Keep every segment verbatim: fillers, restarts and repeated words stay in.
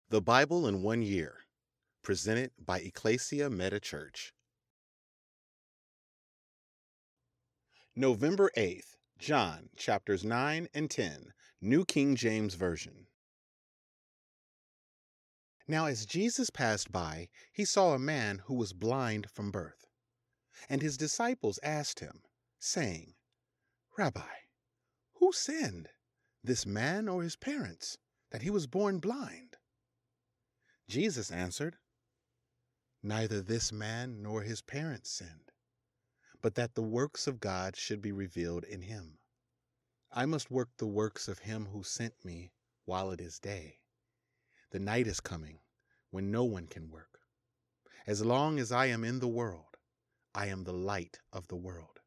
The Bible in One Year, presented by Ecclesia Meta Church. November eighth, John chapters nine and ten, New King James Version. Now as Jesus passed by, he saw a man who was blind from birth. And his disciples asked him, saying, Rabbi, who sinned, this man or his parents, that he was born blind? Jesus answered, Neither this man nor his parents sinned, but that the works of God should be revealed in him. I must work the works of him who sent me while it is day. The night is coming when no one can work. As long as I am in the world, I am the light of the world.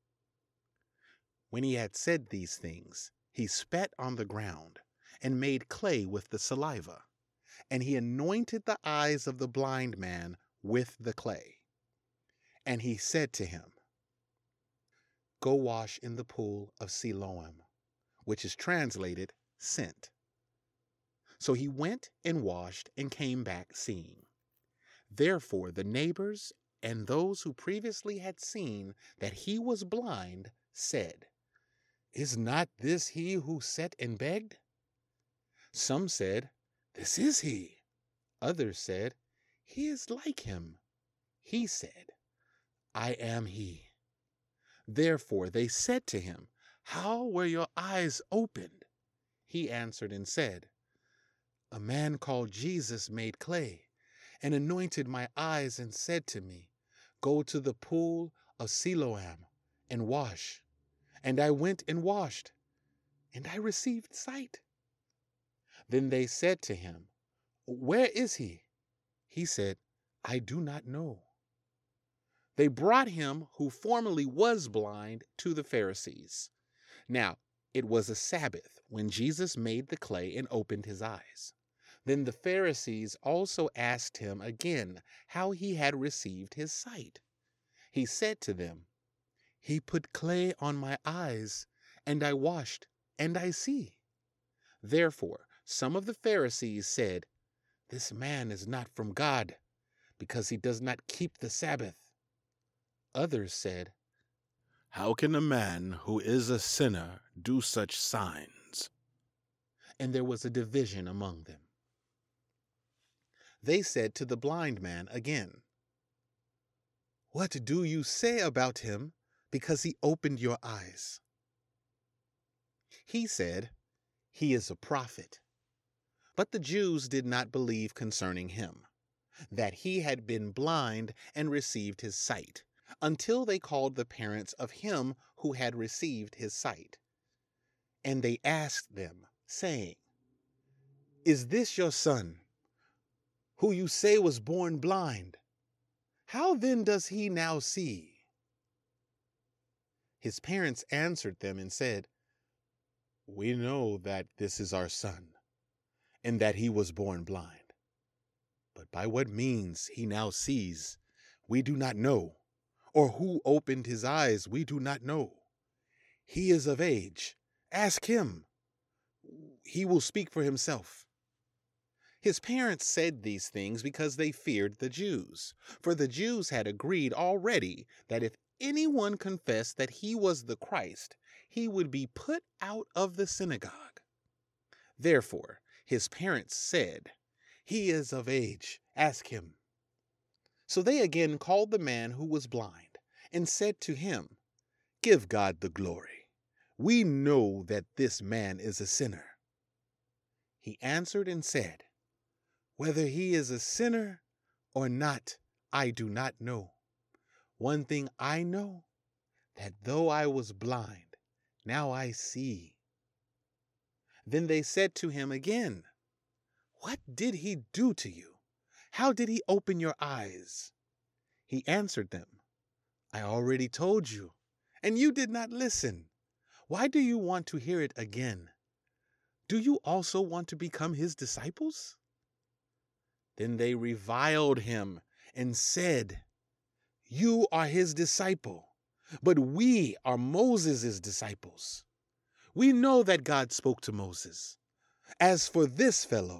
When he had said these things, he spat on the ground and made clay with the saliva, and he anointed the eyes of the blind man with the clay. And he said to him, Go wash in the pool of Siloam, which is translated sent. So he went and washed and came back seeing. Therefore the neighbors and those who previously had seen that he was blind said, Is not this he who sat and begged? Some said, This is he. Others said, He is like him. He said, I am he. Therefore they said to him, How were your eyes opened? He answered and said, A man called Jesus made clay and anointed my eyes and said to me, Go to the pool of Siloam and wash. And I went and washed, and I received sight. Then they said to him, Where is he? He said, I do not know. They brought him who formerly was blind to the Pharisees. Now it was a Sabbath when Jesus made the clay and opened his eyes. Then the Pharisees also asked him again how he had received his sight. He said to them, He put clay on my eyes, and I washed, and I see. Therefore some of the Pharisees said, This man is not from God, because he does not keep the Sabbath. Others said, How can a man who is a sinner do such signs? And there was a division among them. They said to the blind man again, What do you say about him, because he opened your eyes? He said, He is a prophet. But the Jews did not believe concerning him, that he had been blind and received his sight, until they called the parents of him who had received his sight. And they asked them, saying, Is this your son, who you say was born blind? How then does he now see? His parents answered them and said, We know that this is our son, and that he was born blind. But by what means he now sees, we do not know, or who opened his eyes, we do not know. He is of age. Ask him. He will speak for himself. His parents said these things because they feared the Jews, for the Jews had agreed already that if anyone confessed that he was the Christ, he would be put out of the synagogue. Therefore, his parents said, He is of age. Ask him. So they again called the man who was blind and said to him, Give God the glory. We know that this man is a sinner. He answered and said, Whether he is a sinner or not, I do not know. One thing I know, that though I was blind, now I see. Then they said to him again, What did he do to you? How did he open your eyes? He answered them, I already told you, and you did not listen. Why do you want to hear it again? Do you also want to become his disciples? Then they reviled him and said, You are his disciple, but we are Moses' disciples. We know that God spoke to Moses. As for this fellow,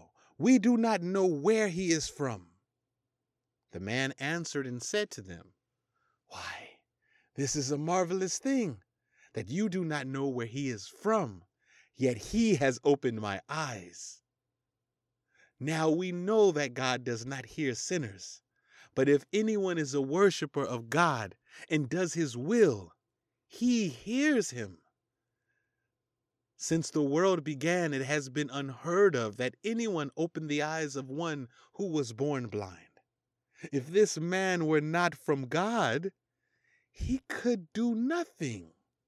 We do not know where he is from. The man answered and said to them, Why, this is a marvelous thing, that you do not know where he is from, yet he has opened my eyes. Now we know that God does not hear sinners, but if anyone is a worshiper of God and does his will, he hears him. Since the world began, it has been unheard of that anyone opened the eyes of one who was born blind. If this man were not from God, he could do nothing.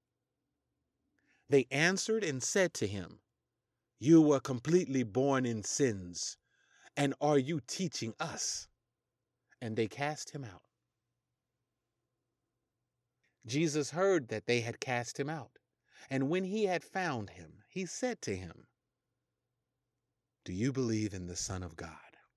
They answered and said to him, You were completely born in sins, and are you teaching us? And they cast him out. Jesus heard that they had cast him out, and when he had found him, he said to him, Do you believe in the Son of God?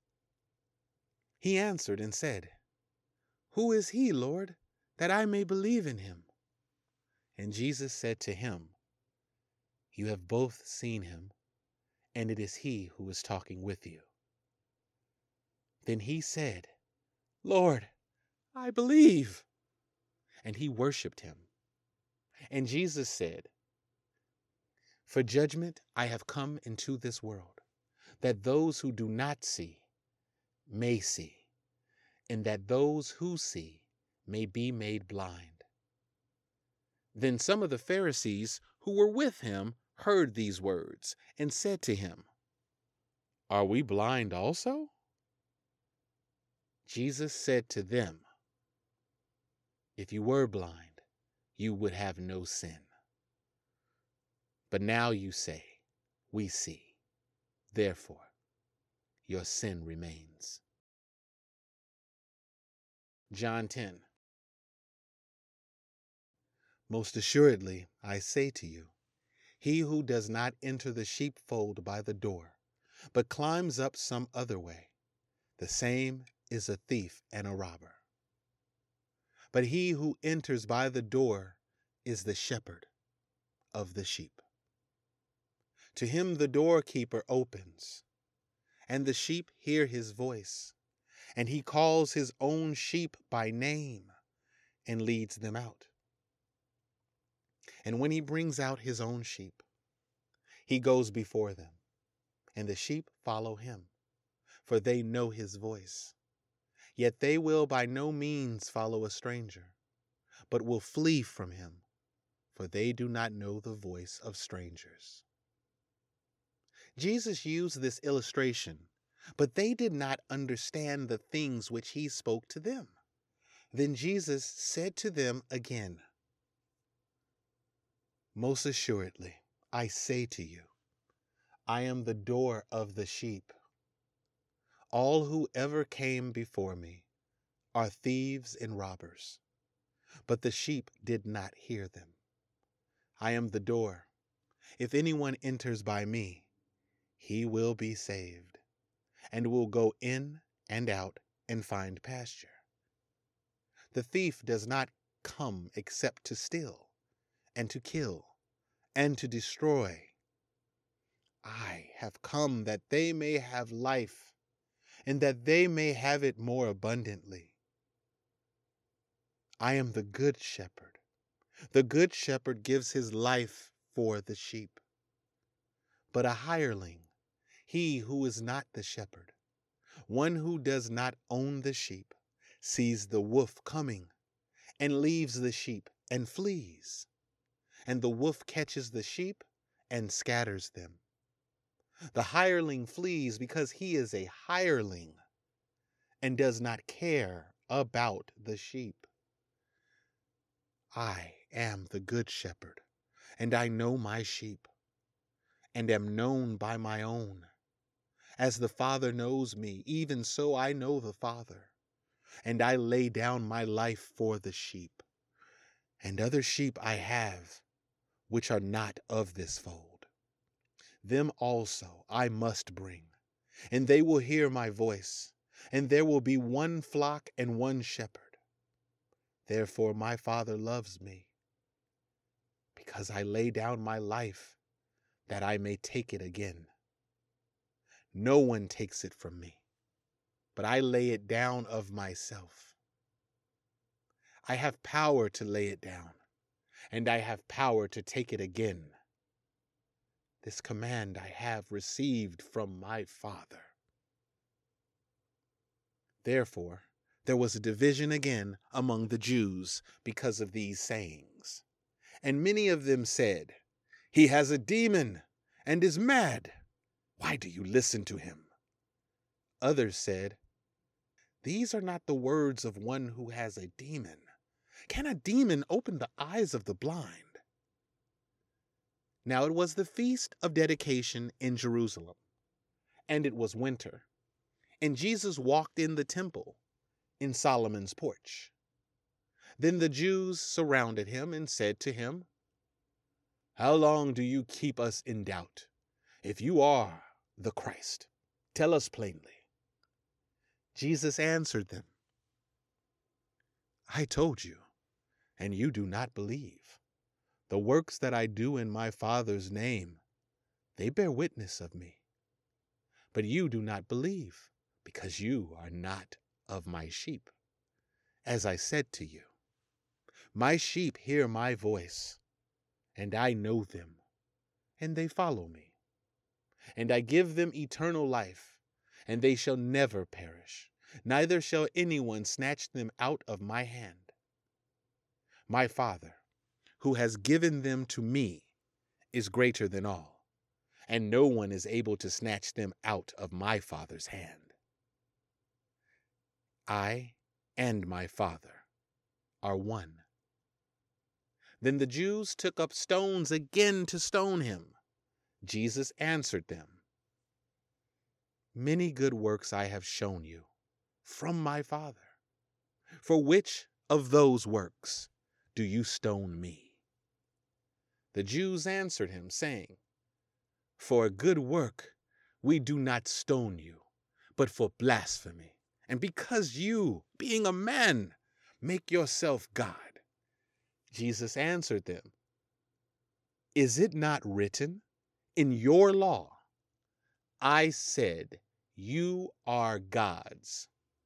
He answered and said, Who is he, Lord, that I may believe in him? And Jesus said to him, You have both seen him, and it is he who is talking with you. Then he said, Lord, I believe. And he worshipped him. And Jesus said, For judgment I have come into this world, that those who do not see may see, and that those who see may be made blind. Then some of the Pharisees who were with him heard these words and said to him, Are we blind also? Jesus said to them, If you were blind, you would have no sin. But now you say, We see. Therefore, your sin remains. John ten. Most assuredly, I say to you, he who does not enter the sheepfold by the door, but climbs up some other way, the same is a thief and a robber. But he who enters by the door is the shepherd of the sheep. To him the doorkeeper opens, and the sheep hear his voice, and he calls his own sheep by name and leads them out. And when he brings out his own sheep, he goes before them, and the sheep follow him, for they know his voice. Yet they will by no means follow a stranger, but will flee from him, for they do not know the voice of strangers. Jesus used this illustration, but they did not understand the things which he spoke to them. Then Jesus said to them again, Most assuredly, I say to you, I am the door of the sheep. All who ever came before me are thieves and robbers, but the sheep did not hear them. I am the door. If anyone enters by me, he will be saved, and will go in and out and find pasture. The thief does not come except to steal, and to kill, and to destroy. I have come that they may have life, and that they may have it more abundantly. I am the good shepherd. The good shepherd gives his life for the sheep. But a hireling, he who is not the shepherd, one who does not own the sheep, sees the wolf coming, and leaves the sheep and flees. And the wolf catches the sheep and scatters them. The hireling flees because he is a hireling and does not care about the sheep. I am the good shepherd, and I know my sheep, and am known by my own. As the Father knows me, even so I know the Father, and I lay down my life for the sheep. And other sheep I have, which are not of this fold. Them also I must bring, and they will hear my voice, and there will be one flock and one shepherd. Therefore my Father loves me, because I lay down my life that I may take it again. No one takes it from me, but I lay it down of myself. I have power to lay it down, and I have power to take it again. This command I have received from my Father. Therefore, there was a division again among the Jews because of these sayings. And many of them said, "He has a demon and is mad. Why do you listen to him?" Others said, "These are not the words of one who has a demon. Can a demon open the eyes of the blind?" Now it was the feast of dedication in Jerusalem, and it was winter. And Jesus walked in the temple, in Solomon's porch. Then the Jews surrounded him and said to him, "How long do you keep us in doubt? If you are the Christ, tell us plainly." Jesus answered them, "I told you, and you do not believe. The works that I do in my Father's name, they bear witness of me. But you do not believe, because you are not of my sheep. As I said to you, my sheep hear my voice, and I know them, and they follow me. And I give them eternal life, and they shall never perish, neither shall anyone snatch them out of my hand. My Father, who has given them to me, is greater than all, and no one is able to snatch them out of my Father's hand. I and my Father are one." Then the Jews took up stones again to stone him. Jesus answered them, "Many good works I have shown you from my Father. For which of those works do you stone me?" The Jews answered him, saying, "For a good work we do not stone you, but for blasphemy, and because you, being a man, make yourself God." Jesus answered them, "Is it not written in your law, I said, you are gods?"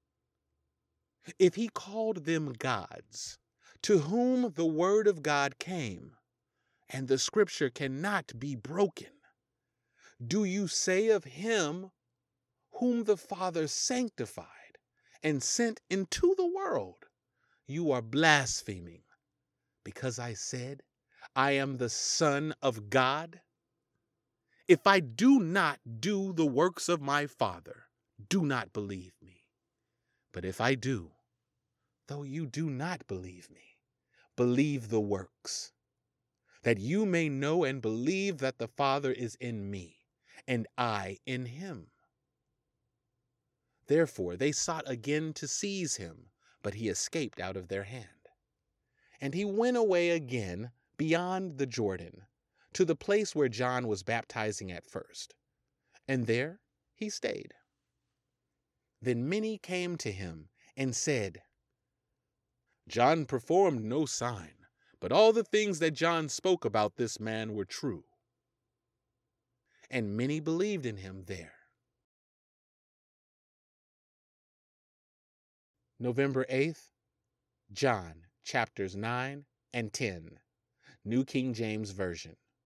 If he called them gods, to whom the word of God came, and the scripture cannot be broken, do you say of him whom the Father sanctified and sent into the world, you are blaspheming, because I said, I am the Son of God? If I do not do the works of my Father, do not believe me. But if I do, though you do not believe me, believe the works, that you may know and believe that the Father is in me, and I in him. Therefore they sought again to seize him, but he escaped out of their hand. And he went away again beyond the Jordan, to the place where John was baptizing at first, and there he stayed. Then many came to him and said, "John performed no sign, but all the things that John spoke about this man were true." And many believed in him there. November eighth, John chapters nine and ten, New King James Version.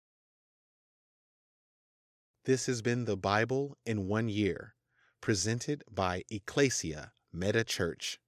This has been the Bible in one year, presented by Ecclesia Meta Church.